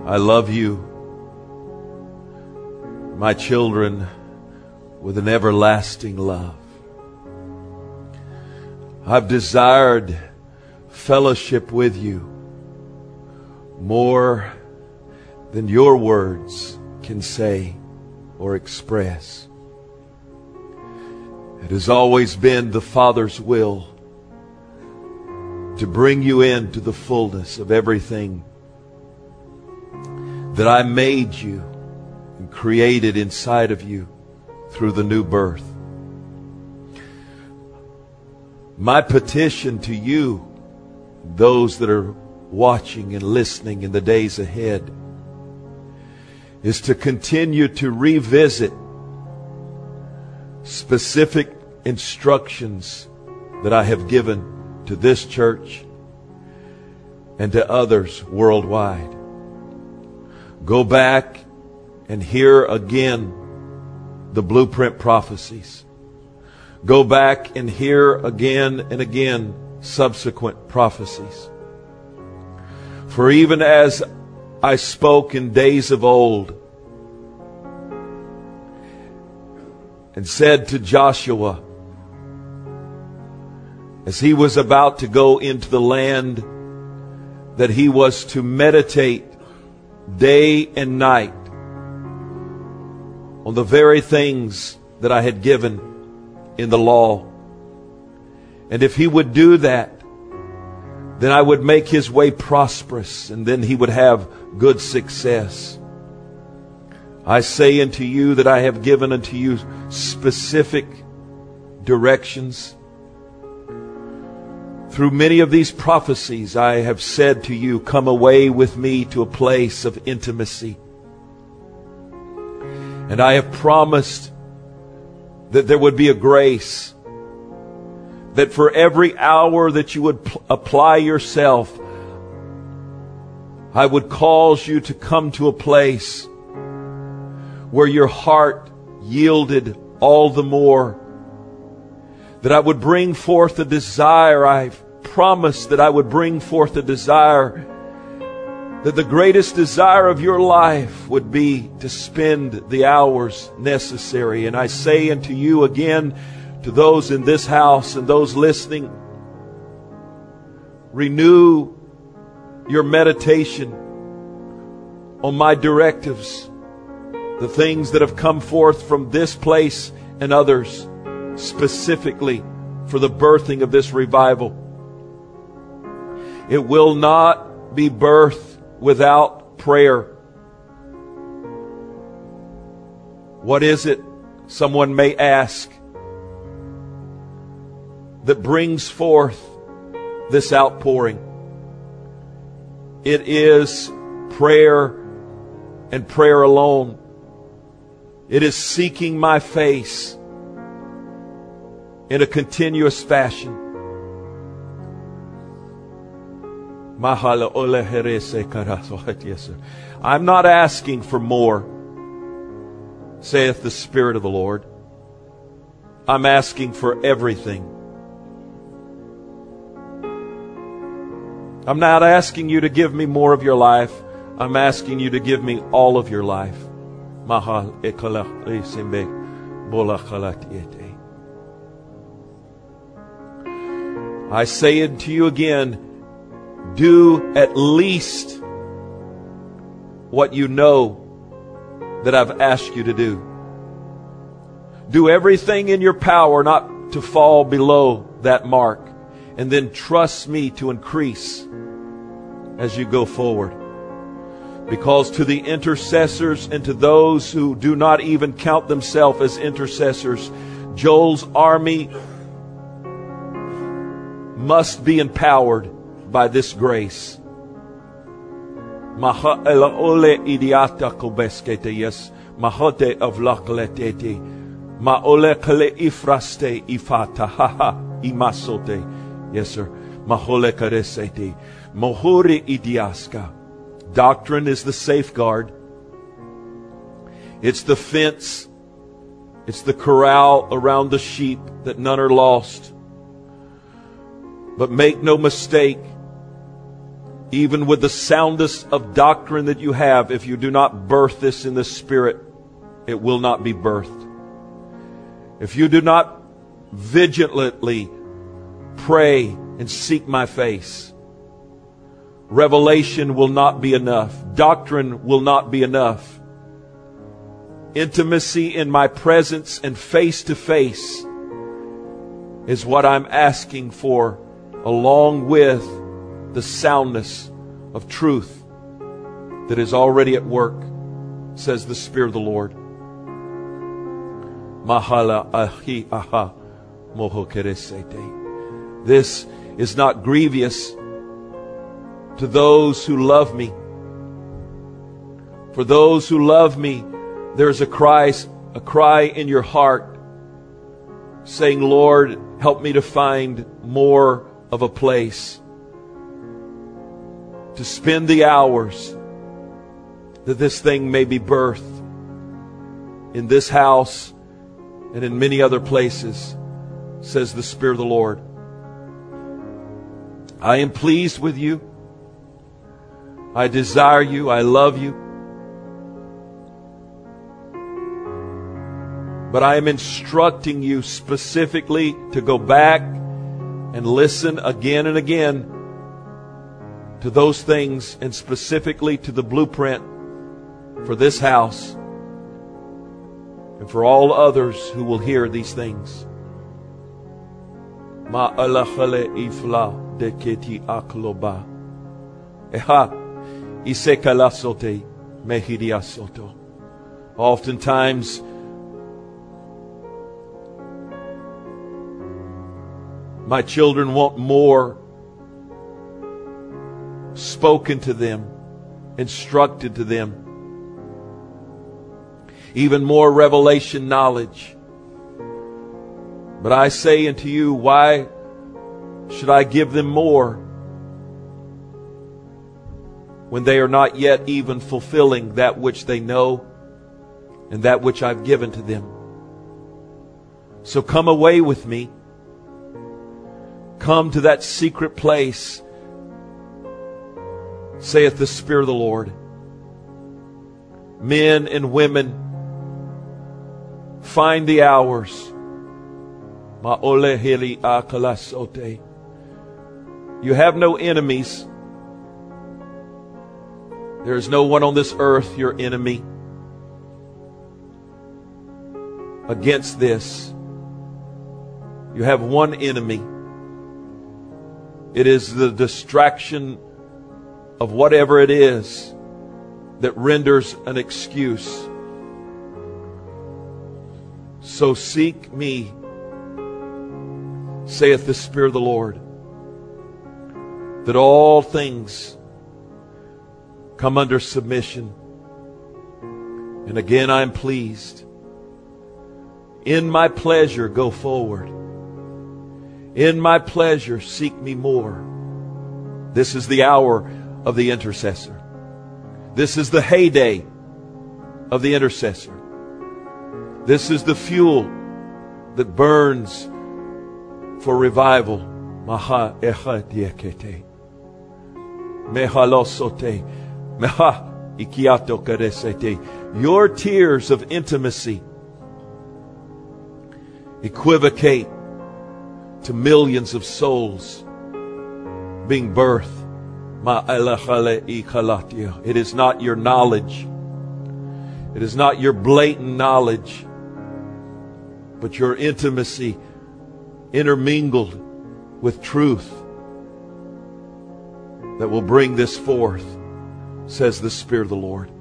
I love you, my children, with an everlasting love. I've desired fellowship with you more than your words can say or express. It has always been the Father's will to bring you into the fullness of everything that I made you and created inside of you through the new birth. My petition to you, those that are watching and listening in the days ahead, is to continue to revisit specific instructions that I have given to this church and to others worldwide. Go back and hear again the blueprint prophecies. Go back and hear again and again subsequent prophecies. For even as I spoke in days of old and said to Joshua, as he was about to go into the land that he was to meditate day and night on the very things that I had given in the law. And if he would do that, then I would make his way prosperous, and then he would have good success. I say unto you that I have given unto you specific directions. Through many of these prophecies, I have said to you, come away with me to a place of intimacy. And I have promised that there would be a grace, that for every hour that you would apply yourself, I would cause you to come to a place where your heart yielded all the more. That I would bring forth a desire. I've promised that I would bring forth a desire, that the greatest desire of your life would be to spend the hours necessary. And I say unto you again, to those in this house and those listening, renew your meditation on my directives, the things that have come forth from this place and others, specifically for the birthing of this revival. It will not be birthed without prayer. What is it, someone may ask, that brings forth this outpouring? It is prayer and prayer alone. It is seeking my face in a continuous fashion. I'm not asking for more, saith the Spirit of the Lord. I'm asking for everything. I'm not asking you to give me more of your life. I'm asking you to give me all of your life. I say it to you again, do at least what you know that I've asked you to do. Do everything in your power not to fall below that mark. And then trust me to increase as you go forward. Because to the intercessors and to those who do not even count themselves as intercessors, Joel's army must be empowered by this grace. Mahaole idiata kobeskete, yes, mahote of lakletete, maole kale ifraste ifata, haha, imasote, yes sir, mahole karesete, mohuri idiaska. Doctrine is the safeguard. It's the fence. It's the corral around the sheep that none are lost. But make no mistake, Even with the soundest of doctrine that you have, if you do not birth this in the Spirit, it will not be birthed. If you do not vigilantly pray and seek my face, revelation will not be enough. Doctrine will not be enough. Intimacy in my presence and face to face is what I'm asking for, along with the soundness of truth that is already at work, says the Spirit of the Lord. Mahala ahi aha mohokeresete. This is not grievous to those who love me. For those who love me, there's a cry in your heart saying, Lord, help me to find more of a place to spend the hours that this thing may be birthed in this house and in many other places, says the Spirit of the Lord. I am pleased with you. I desire you. I love you. But I am instructing you specifically to go back and listen again and again to those things, and specifically to the blueprint for this house and for all others who will hear these things. Ma alachale ifla de keti akloba. Eha isekalasote mehidiasoto. Oftentimes, my children want more spoken to them, instructed to them, even more revelation knowledge. But I say unto you, why should I give them more when they are not yet even fulfilling that which they know and that which I've given to them? So come away with me. Come to that secret place, saith the Spirit of the Lord. Men and women, find the hours. You have no enemies. There is no one on this earth your enemy against this. You have one enemy. It is the distraction of whatever it is that renders an excuse. So seek me, saith the Spirit of the Lord, that all things come under submission. And again, I am pleased. In my pleasure, go forward. In my pleasure, seek me more. This is the hour of the intercessor. This is the heyday of the intercessor. This is the fuel that burns for revival. Maha echa diakete. Mehalosote. Meha ikiato karesete. Your tears of intimacy equivocate to millions of souls being birthed. It is not your knowledge. It is not your blatant knowledge, but your intimacy intermingled with truth that will bring this forth, says the Spirit of the Lord.